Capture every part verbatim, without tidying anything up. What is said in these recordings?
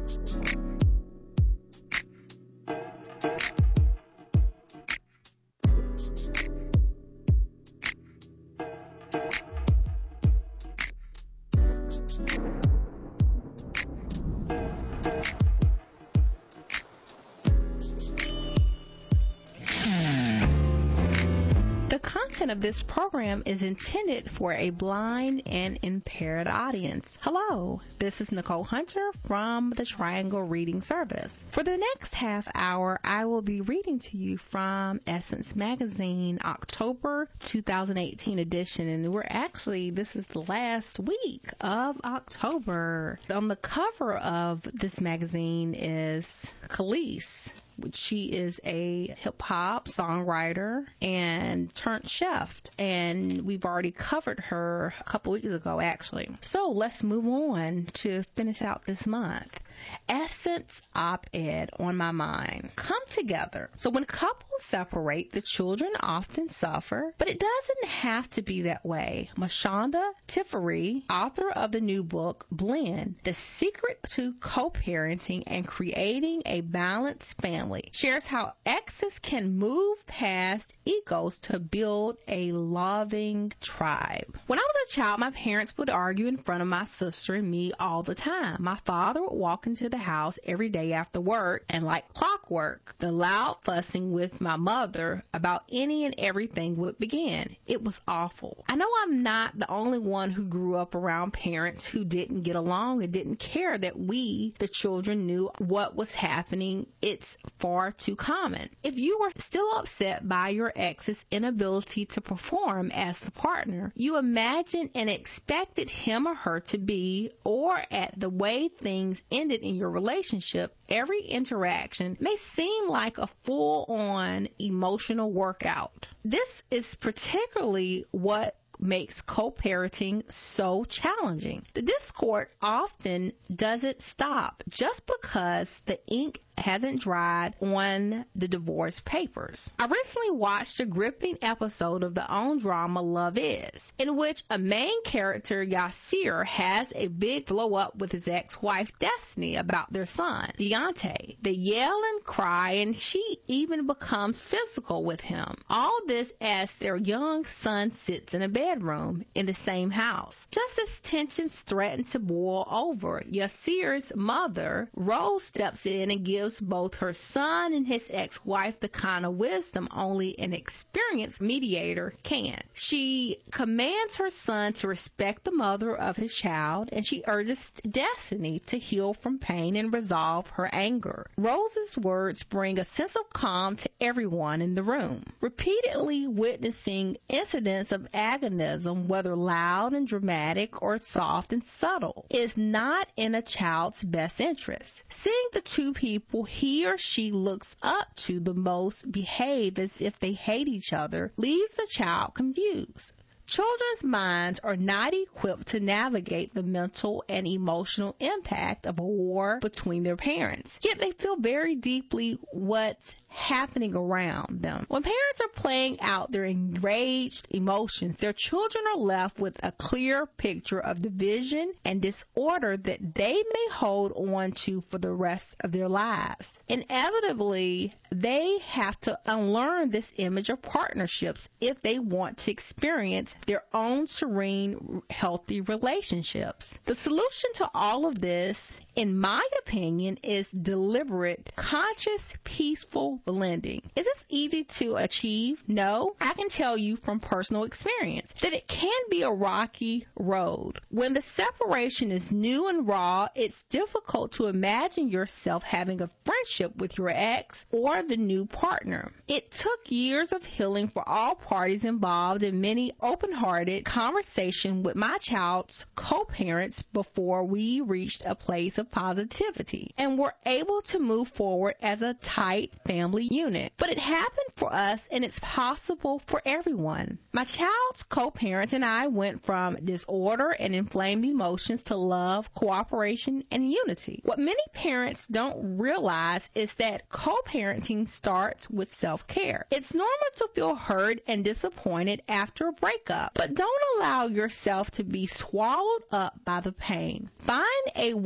The content of this program is intended for a blind and impaired audience. Hello, this is Nicole Hunter from the Triangle Reading Service. For the next half hour, I will be reading to you from Essence Magazine, October two thousand eighteen edition, and we're actually, this is the last week of October. On the cover of this magazine is Khalees. She is a hip-hop songwriter and turned chef, and we've already covered her a couple weeks ago, actually. So let's move on to finish out this month. Essence op-ed on my mind. Come together. So when couples separate, the children often suffer, but it doesn't have to be that way. Mashonda Tiffery, author of the new book, Blend, The Secret to Co-Parenting and Creating a Balanced Family, shares how exes can move past egos to build a loving tribe. When I was a child, my parents would argue in front of my sister and me all the time. My father would walk into the house every day after work, and like clockwork, the loud fussing with my mother about any and everything would begin. It was awful. I know I'm not the only one who grew up around parents who didn't get along and didn't care that we, the children, knew what was happening. It's far too common. If you were still upset by your ex's inability to perform as the partner you imagined and expected him or her to be, or at the way things ended in your relationship, every interaction may seem like a full-on emotional workout. This is particularly what makes co-parenting so challenging. The discord often doesn't stop just because the ink hasn't dried on the divorce papers. I recently watched a gripping episode of the OWN drama Love Is, in which a main character, Yasir, has a big blow-up with his ex-wife, Destiny, about their son, Deontay. They yell and cry, and she even becomes physical with him. All this as their young son sits in a bedroom in the same house. Just as tensions threaten to boil over, Yasir's mother, Rose, steps in and gives both her son and his ex-wife the kind of wisdom only an experienced mediator can. She commands her son to respect the mother of his child, and she urges Destiny to heal from pain and resolve her anger. Rose's words bring a sense of calm to everyone in the room. Repeatedly witnessing incidents of agonism, whether loud and dramatic or soft and subtle, is not in a child's best interest. Seeing the two people he or she looks up to the most behave as if they hate each other leaves the child confused. Children's minds are not equipped to navigate the mental and emotional impact of a war between their parents, yet they feel very deeply what's happening around them. When parents are playing out their enraged emotions, their children are left with a clear picture of division and disorder that they may hold on to for the rest of their lives. Inevitably, they have to unlearn this image of partnerships if they want to experience their own serene, healthy relationships. The solution to all of this, in my opinion, is deliberate, conscious, peaceful blending. Is this easy to achieve? No. I can tell you from personal experience that it can be a rocky road. When the separation is new and raw, it's difficult to imagine yourself having a friendship with your ex or the new partner. It took years of healing for all parties involved and many open-hearted conversation with my child's co-parents before we reached a place of positivity and were able to move forward as a tight family unit. But it happened for us, and it's possible for everyone. My child's co-parents and I went from disorder and inflamed emotions to love, cooperation, and unity. What many parents don't realize is that co-parenting starts with self-care. It's normal to feel hurt and disappointed after a breakup, but don't allow yourself to be swallowed up by the pain. Find a way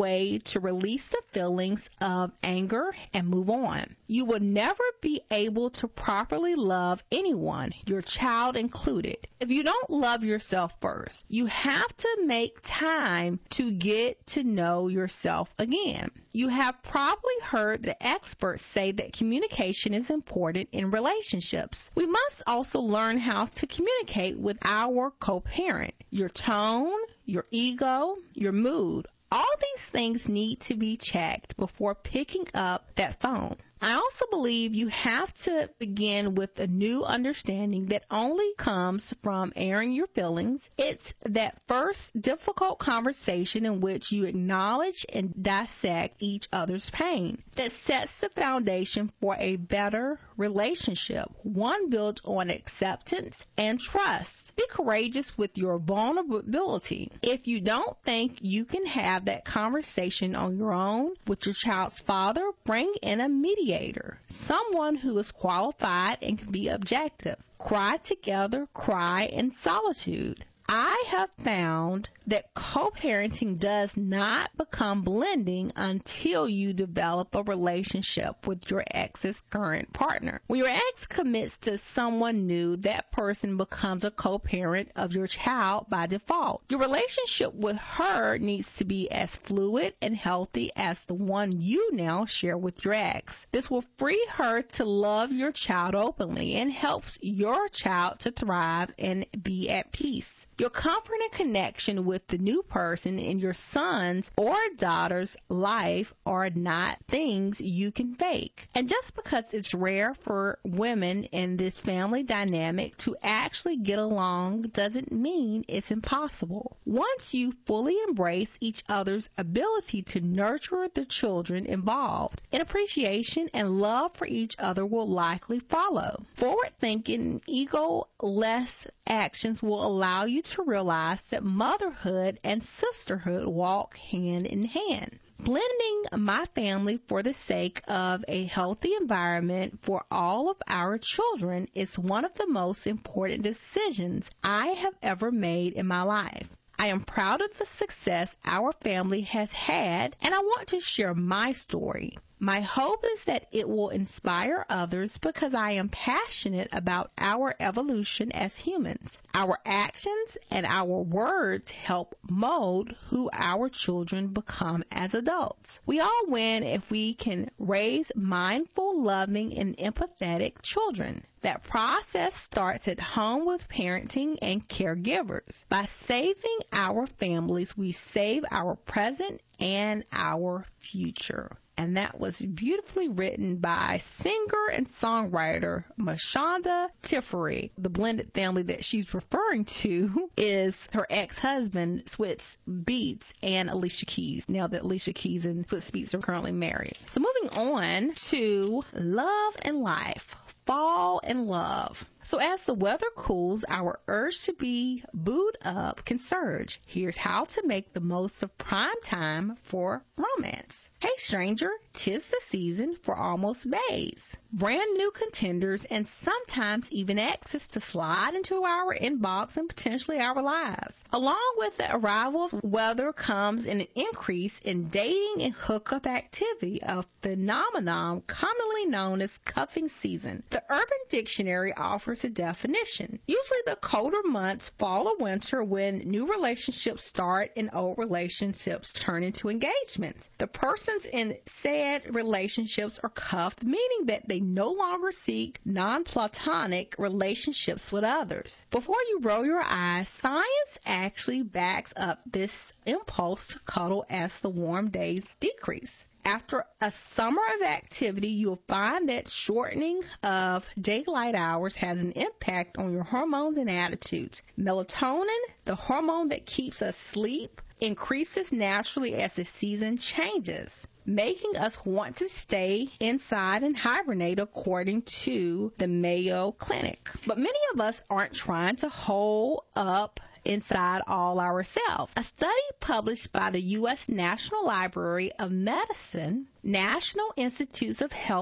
to release the feelings of anger and move on. You will never be able to properly love anyone, your child included, if you don't love yourself first. You have to make time to get to know yourself again. You have probably heard the experts say that communication is important in relationships. We must also learn how to communicate with our co-parent. Your tone, your ego, your mood, all these things need to be checked before picking up that phone. I also believe you have to begin with a new understanding that only comes from airing your feelings. It's that first difficult conversation in which you acknowledge and dissect each other's pain that sets the foundation for a better relationship, one built on acceptance and trust. Be courageous with your vulnerability. If you don't think you can have that conversation on your own with your child's father, bring in a mediator, someone who is qualified and can be objective. Cry together, cry in solitude. I have found that co-parenting does not become blending until you develop a relationship with your ex's current partner. When your ex commits to someone new, that person becomes a co-parent of your child by default. Your relationship with her needs to be as fluid and healthy as the one you now share with your ex. This will free her to love your child openly and helps your child to thrive and be at peace. Your comfort and connection with the new person in your son's or daughter's life are not things you can fake. And just because it's rare for women in this family dynamic to actually get along doesn't mean it's impossible. Once you fully embrace each other's ability to nurture the children involved, an appreciation and love for each other will likely follow. Forward-thinking, ego-less actions will allow you to realize that motherhood and sisterhood walk hand in hand. Blending my family for the sake of a healthy environment for all of our children is one of the most important decisions I have ever made in my life. I am proud of the success our family has had, and I want to share my story. My hope is that it will inspire others because I am passionate about our evolution as humans. Our actions and our words help mold who our children become as adults. We all win if we can raise mindful, loving, and empathetic children. That process starts at home with parenting and caregivers. By saving our families, we save our present and our future. And that was beautifully written by singer and songwriter Mashonda Tiffery. The blended family that she's referring to is her ex-husband, Swizz Beatz, and Alicia Keys. Now that Alicia Keys and Swizz Beatz are currently married. So moving on to Love and Life. Fall in love. So as the weather cools, our urge to be booed up can surge. Here's how to make the most of prime time for romance. Hey stranger, 'tis the season for almost bays. Brand new contenders and sometimes even exes to slide into our inbox and potentially our lives. Along with the arrival of weather comes an increase in dating and hookup activity, a phenomenon commonly known as cuffing season. The Urban Dictionary offers a definition. Usually the colder months, fall or winter, when new relationships start and old relationships turn into engagements. The persons in said relationships are cuffed, meaning that they no longer seek non-platonic relationships with others. Before you roll your eyes, science actually backs up this impulse to cuddle as the warm days decrease. After a summer of activity, you'll find that shortening of daylight hours has an impact on your hormones and attitudes. Melatonin, the hormone that keeps us asleep, increases naturally as the season changes, making us want to stay inside and hibernate according to the Mayo Clinic. But many of us aren't trying to hold up inside all ourselves. A study published by the U S National Library of Medicine, National Institutes of Health,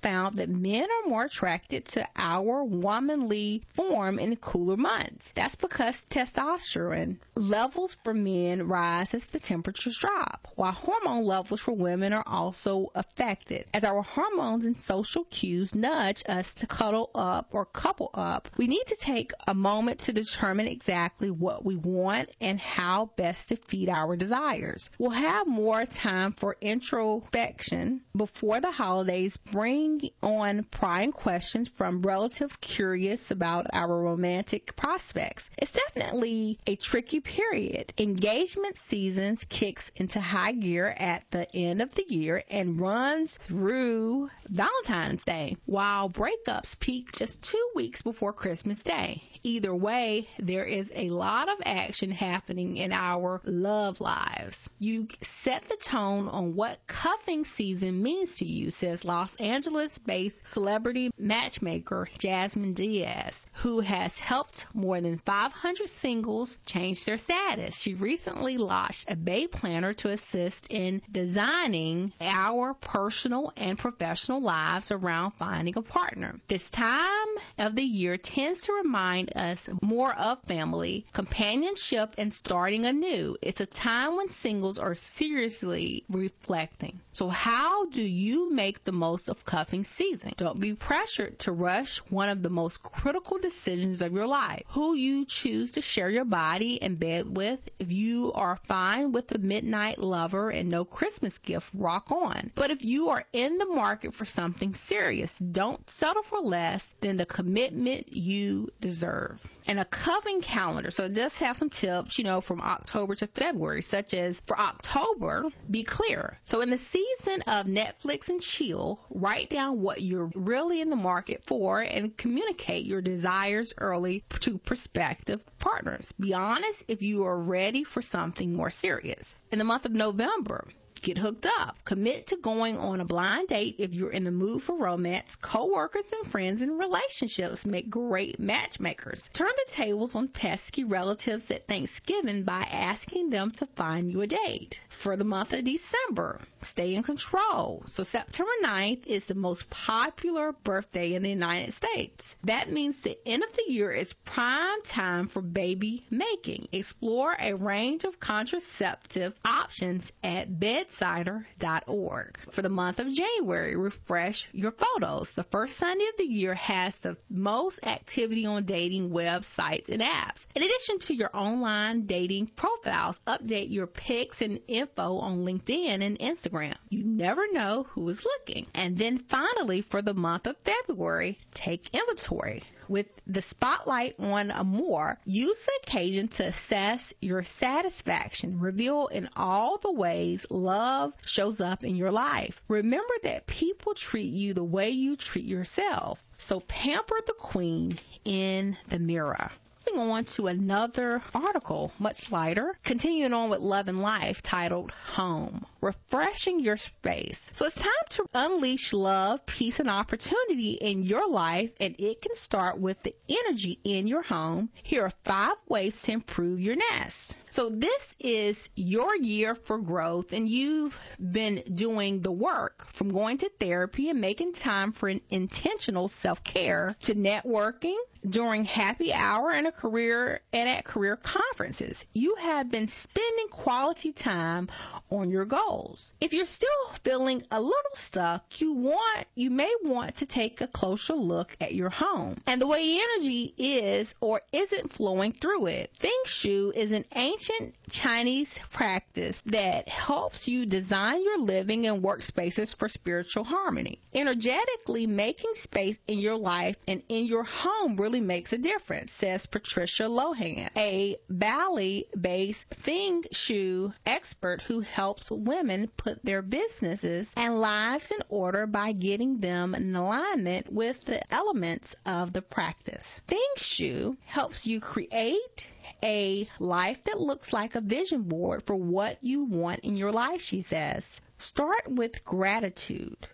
found that men are more attracted to our womanly form in cooler months. That's because testosterone levels for men rise as the temperatures drop, while hormone levels for women are also affected. As our hormones and social cues nudge us to cuddle up or couple up, we need to take a moment to determine exactly what we want and how best to feed our desires. We'll have more time for introspection before the holidays. Bring on prying questions from relatives curious about our romantic prospects. It's definitely a tricky period. Engagement season kicks into high gear at the end of the year and runs through Valentine's Day, while breakups peak just two weeks before Christmas Day. Either way, there is a lot of action happening in our love lives. You set the tone on what cuffing season means to you, says Los Angeles-based celebrity matchmaker Jasmine Diaz, who has helped more than five hundred singles change their status. She recently launched a babe planner to assist in designing our personal and professional lives around finding a partner. This time of the year tends to remind us more of family, companionship, and starting anew. It's a time when singles are seriously reflecting. So how do you make the most of cuffing season? Don't be pressured to rush one of the most critical decisions of your life. Who you choose to share your body and bed with. If you are fine with the midnight lover and no Christmas gift, rock on. But if you are in the market for something serious, don't settle for less than the commitment you deserve. And a cuffing calendar. So it does have some tips, you know, from October to February, such as for October, be clear. So in the season of Netflix and chill, write down what you're really in the market for and communicate your desires early to prospective partners. Be honest if you are ready for something more serious. In the month of November, get hooked up. Commit to going on a blind date if you're in the mood for romance. Coworkers and friends and relationships make great matchmakers. Turn the tables on pesky relatives at Thanksgiving by asking them to find you a date. For the month of December, stay in control. So September ninth is the most popular birthday in the United States. That means the end of the year is prime time for baby making. Explore a range of contraceptive options at bedsider dot org. For the month of January, refresh your photos. The first Sunday of the year has the most activity on dating websites and apps. In addition to your online dating profiles, update your pics and info on LinkedIn and Instagram. You never know who is looking. And then finally, for the month of February, take inventory. With the spotlight on Amor, use the occasion to assess your satisfaction, reveal in all the ways love shows up in your life. Remember that people treat you the way you treat yourself. So pamper the queen in the mirror. Moving on to another article, much lighter, continuing on with Love and Life, titled Home, refreshing your space. So it's time to unleash love, peace, and opportunity in your life, and it can start with the energy in your home. Here are five ways to improve your nest. So this is your year for growth, and you've been doing the work from going to therapy and making time for an intentional self-care to networking during happy hour and a career and at career conferences. You have been spending quality time on your goals. If you're still feeling a little stuck, you want you may want to take a closer look at your home and the way energy is or isn't flowing through it. Feng Shui is an ancient Chinese practice that helps you design your living and workspaces for spiritual harmony. Energetically making space in your life and in your home really makes a difference, says Patricia Lohan, a Bali-based Feng Shui expert who helps women put their businesses and lives in order by getting them in alignment with the elements of the practice. Feng Shui helps you create a life that looks like a vision board for what you want in your life, she says. Start with gratitude.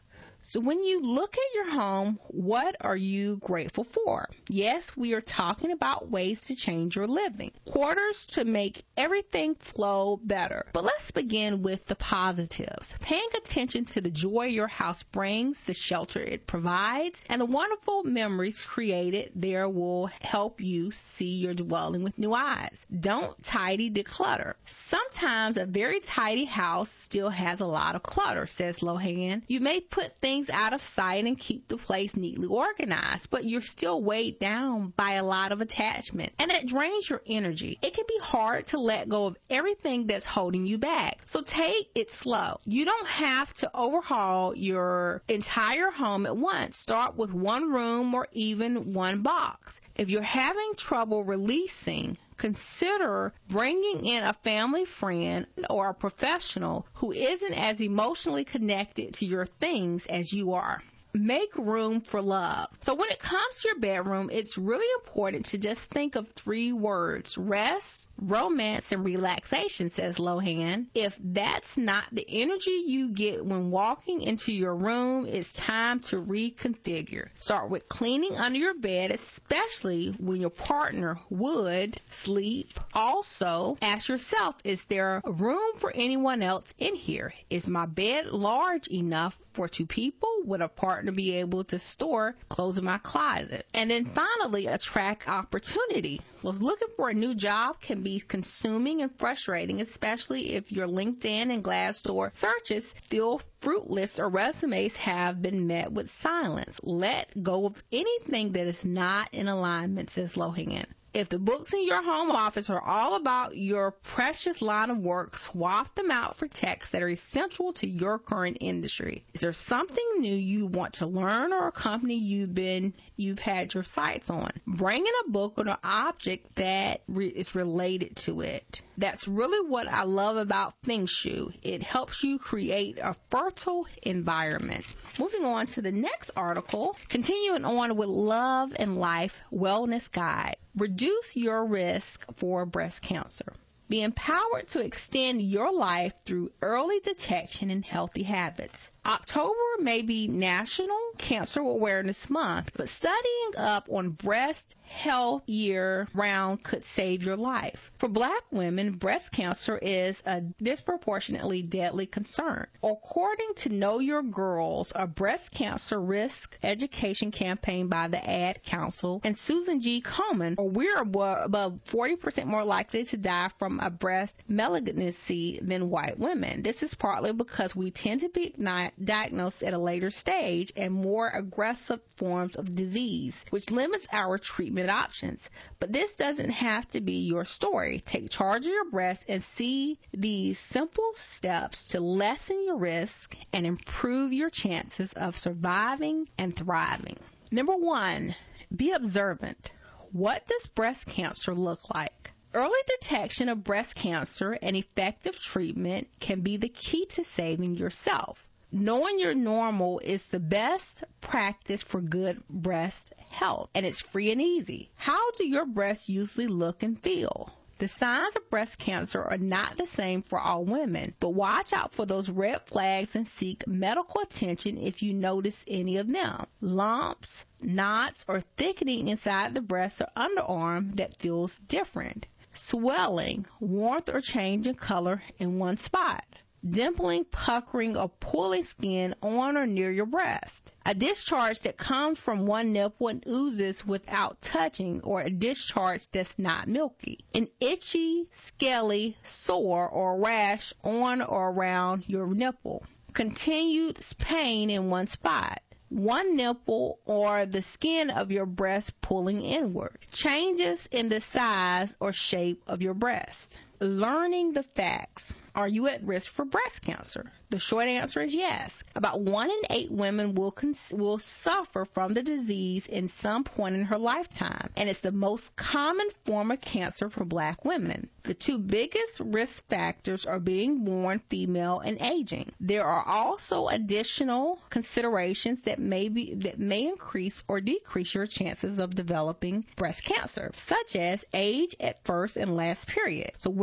So when you look at your home, what are you grateful for? Yes, we are talking about ways to change your living, quarters to make everything flow better. But let's begin with the positives. Paying attention to the joy your house brings, the shelter it provides, and the wonderful memories created there will help you see your dwelling with new eyes. Don't tidy declutter. Sometimes a very tidy house still has a lot of clutter, says Lohan. You may put things out of sight and keep the place neatly organized, but you're still weighed down by a lot of attachment, and it drains your energy. It can be hard to let go of everything that's holding you back. So take it slow. You don't have to overhaul your entire home at once. Start with one room or even one box. If you're having trouble releasing, consider bringing in a family friend or a professional who isn't as emotionally connected to your things as you are. Make room for love. So when it comes to your bedroom, it's really important to just think of three words: rest, romance, and relaxation, says Lohan. If that's not the energy you get when walking into your room, it's time to reconfigure. Start with cleaning under your bed, especially when your partner would sleep. Also, ask yourself, is there room for anyone else in here? Is my bed large enough for two people? Would a partner to be able to store clothes in my closet? And then finally, attract opportunity. Well, looking for a new job can be consuming and frustrating, especially if your LinkedIn and Glassdoor searches feel fruitless or resumes have been met with silence. Let go of anything that is not in alignment, says Lohan. If the books in your home office are all about your precious line of work, swap them out for texts that are essential to your current industry. Is there something new you want to learn or a company you've been you've had your sights on? Bring in a book or an object that re- is related to it. That's really what I love about Feng Shui. It helps you create a fertile environment. Moving on to the next article, continuing on with Love and Life Wellness Guide. Reduce your risk for breast cancer. Be empowered to extend your life through early detection and healthy habits. October may be National Cancer Awareness Month, but studying up on breast health year round could save your life. For Black women, breast cancer is a disproportionately deadly concern. According to Know Your Girls, a breast cancer risk education campaign by the Ad Council and Susan G. Komen, we're above forty percent more likely to die from a breast malignancy than white women. This is partly because we tend to be diagnosed at a later stage and more aggressive forms of disease, which limits our treatment options. But this doesn't have to be your story. Take charge of your breast and see these simple steps to lessen your risk and improve your chances of surviving and thriving. Number one, be observant. What does breast cancer look like? Early detection of breast cancer and effective treatment can be the key to saving yourself. Knowing you're normal is the best practice for good breast health, and it's free and easy. How do your breasts usually look and feel? The signs of breast cancer are not the same for all women, but watch out for those red flags and seek medical attention if you notice any of them. Lumps, knots, or thickening inside the breast or underarm that feels different. Swelling, warmth, or change in color in one spot. Dimpling, puckering, or pulling skin on or near your breast. A discharge that comes from one nipple and oozes without touching, or a discharge that's not milky. An itchy, scaly, sore, or rash on or around your nipple. Continued pain in one spot. One nipple or the skin of your breast pulling inward. Changes in the size or shape of your breast. Learning the facts. Are you at risk for breast cancer? The short answer is yes. About one in eight women will cons- will suffer from the disease in some point in her lifetime, and it's the most common form of cancer for Black women. The two biggest risk factors are being born female and aging. There are also additional considerations that may be that may increase or decrease your chances of developing breast cancer, such as age at first and last period. So women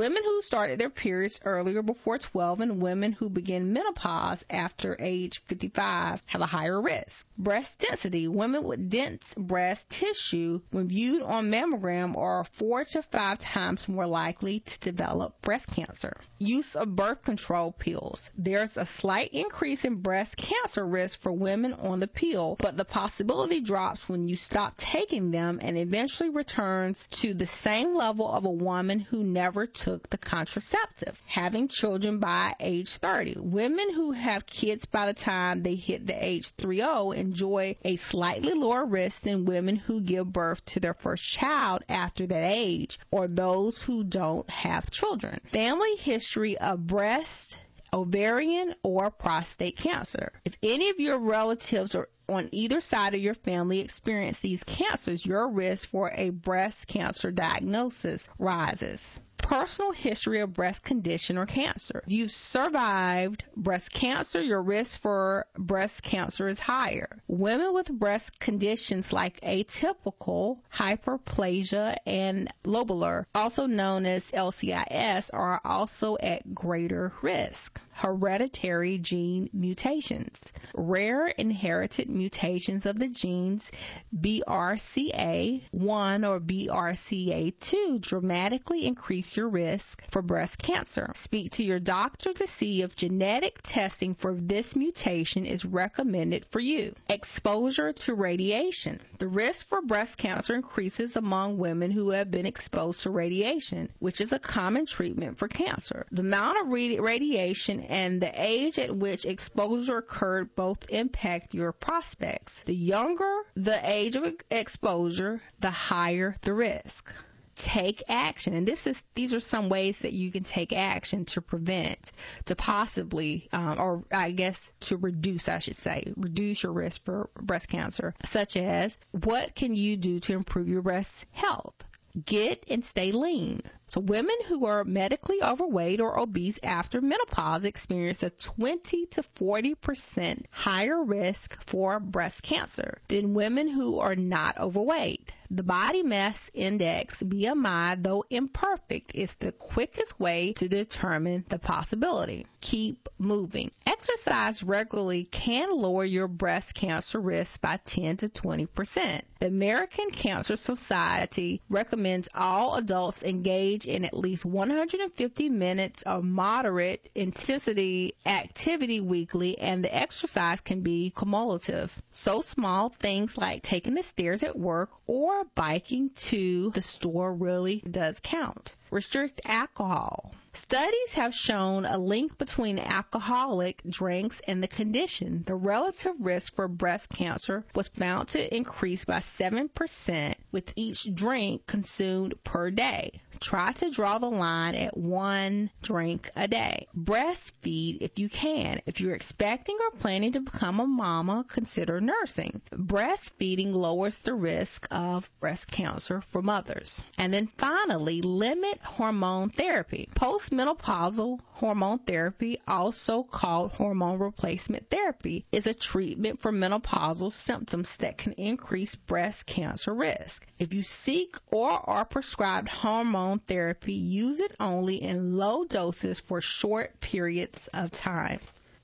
Women who started their periods earlier before twelve and women who begin menopause after age fifty-five have a higher risk. Breast density. Women with dense breast tissue, when viewed on mammogram, are four to five times more likely to develop breast cancer. Use of birth control pills. There's a slight increase in breast cancer risk for women on the pill, but the possibility drops when you stop taking them and eventually returns to the same level of a woman who never took the contraceptive. Having children by age thirty. Women who have kids by the time they hit the age thirty enjoy a slightly lower risk than women who give birth to their first child after that age, or those who don't have children. Family history of breast, ovarian, or prostate cancer. If any of your relatives or on either side of your family experience these cancers, your risk for a breast cancer diagnosis rises. Personal history of breast condition or cancer. If you've survived breast cancer, your risk for breast cancer is higher. Women with breast conditions like atypical hyperplasia and lobular, also known as L C I S, are also at greater risk. Hereditary gene mutations. Rare inherited mutations of the genes B R C A one or B R C A two dramatically increase your risk for breast cancer. Speak to your doctor to see if genetic testing for this mutation is recommended for you. Exposure to radiation. The risk for breast cancer increases among women who have been exposed to radiation, which is a common treatment for cancer. The amount of radiation and the age at which exposure occurred both impact your prospects. The younger the age of exposure, the higher the risk. Take action. And this is these are some ways that you can take action to prevent, to possibly, um, or I guess to reduce, I should say, reduce your risk for breast cancer, such as what can you do to improve your breast health? Get and stay lean. So women who are medically overweight or obese after menopause experience a twenty to forty percent higher risk for breast cancer than women who are not overweight. The body mass index, B M I, though imperfect, is the quickest way to determine the possibility. Keep moving. Exercise regularly can lower your breast cancer risk by ten to twenty percent. The American Cancer Society recommends all adults engage in at least one hundred fifty minutes of moderate intensity activity weekly, and the exercise can be cumulative. So small things like taking the stairs at work or biking to the store really does count. Restrict alcohol. Studies have shown a link between alcoholic drinks and the condition. The relative risk for breast cancer was found to increase by seven percent with each drink consumed per day. Try to draw the line at one drink a day. Breastfeed if you can. If you're expecting or planning to become a mama, consider nursing. Breastfeeding lowers the risk of breast cancer for mothers. And then finally, limit hormone therapy. Postmenopausal hormone therapy, also called hormone replacement therapy, is a treatment for menopausal symptoms that can increase breast cancer risk. If you seek or are prescribed hormone therapy, use it only in low doses for short periods of time.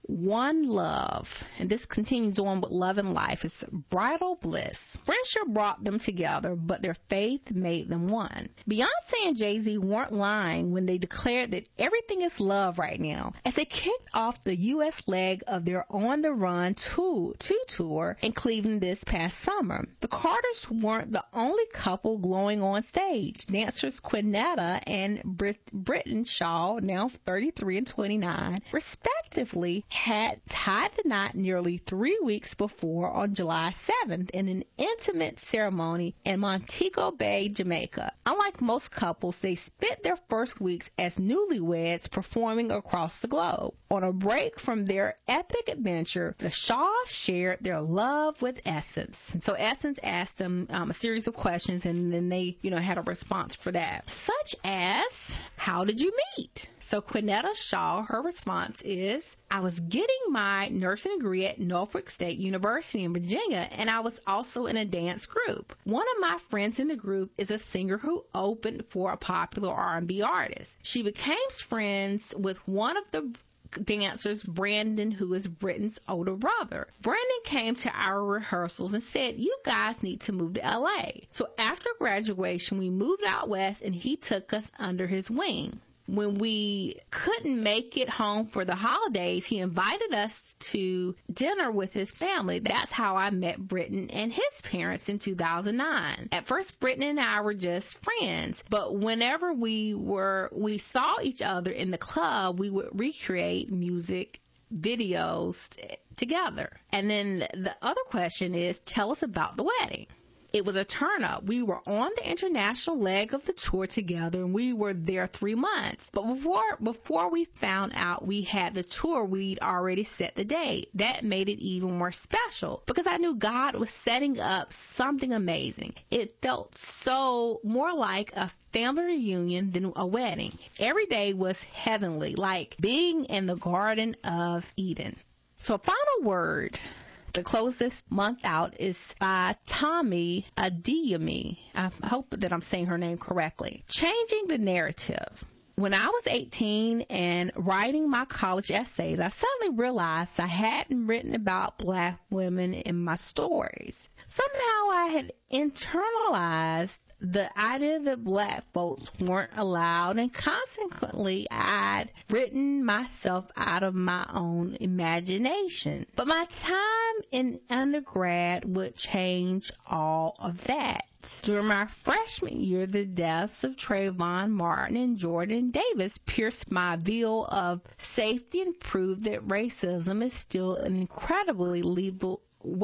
One love, and this continues on with Love and Life. It's bridal bliss. Friendship brought them together, but their faith made them one. Beyonce and Jay-Z weren't lying when they declared that everything is love right now, as they kicked off the U S leg of their On the Run two tour in Cleveland this past summer. The Carters weren't the only couple glowing on stage. Dancers Quinetta and Brit- Britton Shaw, now thirty-three and twenty-nine, respectively, had tied the knot nearly three weeks before on July seventh in an intimate ceremony in Montego Bay, Jamaica. Unlike most couples, they spent their first weeks as newlyweds performing across the globe. On a break from their epic adventure, the Shaws shared their love with Essence. And so Essence asked them um, a series of questions, and then they, you know, had a response for that, such as, how did you meet? So Quinetta Shaw, her response is, I was getting my nursing degree at Norfolk State University in Virginia, and I was also in a dance group. One of my friends in the group is a singer who opened for a popular R and B artist. She became friends with one of the dancers, Brandon, who is Britton's older brother. Brandon came to our rehearsals and said, you guys need to move to L A. So after graduation, we moved out west and he took us under his wing. When we couldn't make it home for the holidays, he invited us to dinner with his family. That's how I met Britton and his parents in two thousand nine. At first, Britton and I were just friends, but whenever we were, we saw each other in the club, we would recreate music videos t- together. And then the other question is, tell us about the wedding. It was a turn up. We were on the international leg of the tour together, and we were there three months. But before before we found out we had the tour, we'd already set the date. That made it even more special because I knew God was setting up something amazing. It felt so more like a family reunion than a wedding. Every day was heavenly, like being in the Garden of Eden. So a final word to close this month out is by Tomi Adeyemi. I hope that I'm saying her name correctly. Changing the narrative. When I was eighteen and writing my college essays, I suddenly realized I hadn't written about black women in my stories. Somehow I had internalized the idea that black folks weren't allowed, and consequently I'd written myself out of my own imagination. But my time in undergrad would change all of that. During my freshman year, the deaths of Trayvon Martin and Jordan Davis pierced my veil of safety and proved that racism is still an incredibly lethal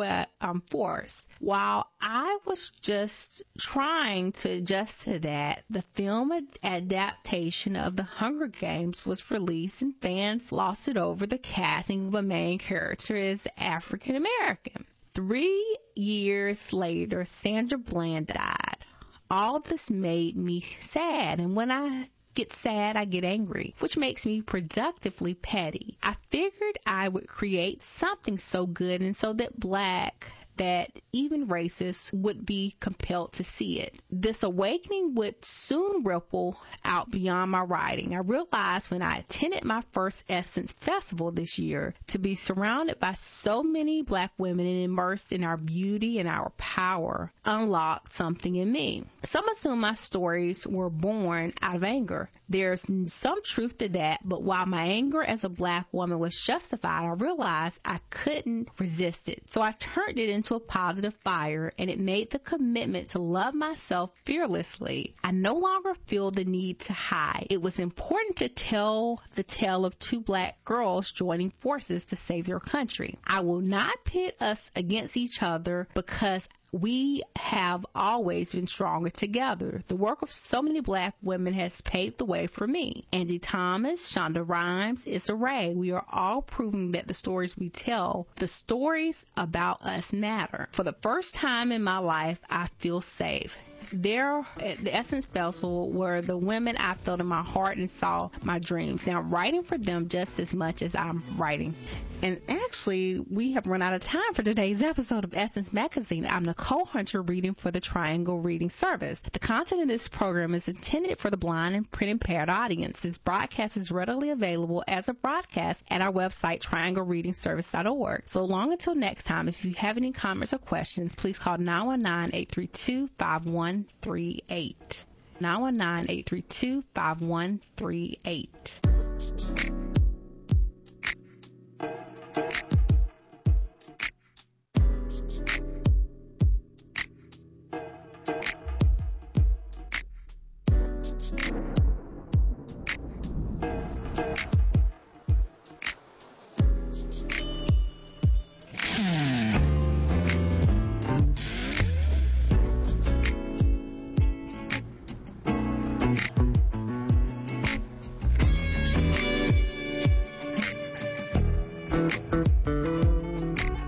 um, force. While I was just trying to adjust to that, the film ad- adaptation of The Hunger Games was released and fans lost it over the casting of a main character as African American. Three years later, Sandra Bland died. All this made me sad, and when I get sad, I get angry, which makes me productively petty. I figured I would create something so good and so that black that even racists would be compelled to see it. This awakening would soon ripple out beyond my writing. I realized when I attended my first Essence Festival this year, to be surrounded by so many black women and immersed in our beauty and our power unlocked something in me. Some assume my stories were born out of anger. There's some truth to that, but while my anger as a black woman was justified, I realized I couldn't resist it. So I turned it into a positive fire, and it made the commitment to love myself fearlessly. I no longer feel the need to hide. It was important to tell the tale of two black girls joining forces to save their country. I will not pit us against each other because we have always been stronger together. The work of so many black women has paved the way for me. Angie Thomas, Shonda Rhimes, Issa Rae. We are all proving that the stories we tell, the stories about us matter. For the first time in my life, I feel safe. There at the Essence Festival were the women I felt in my heart and saw my dreams. Now, I'm writing for them just as much as I'm writing. And actually, we have run out of time for today's episode of Essence Magazine. I'm Nicole Hunter reading for the Triangle Reading Service. The content of this program is intended for the blind and print impaired audience. This broadcast is readily available as a broadcast at our website, triangle reading service dot org. So long until next time, if you have any comments or questions, please call nine one nine, eight three two, five one three eight. nine one nine, eight three two, five one three eight.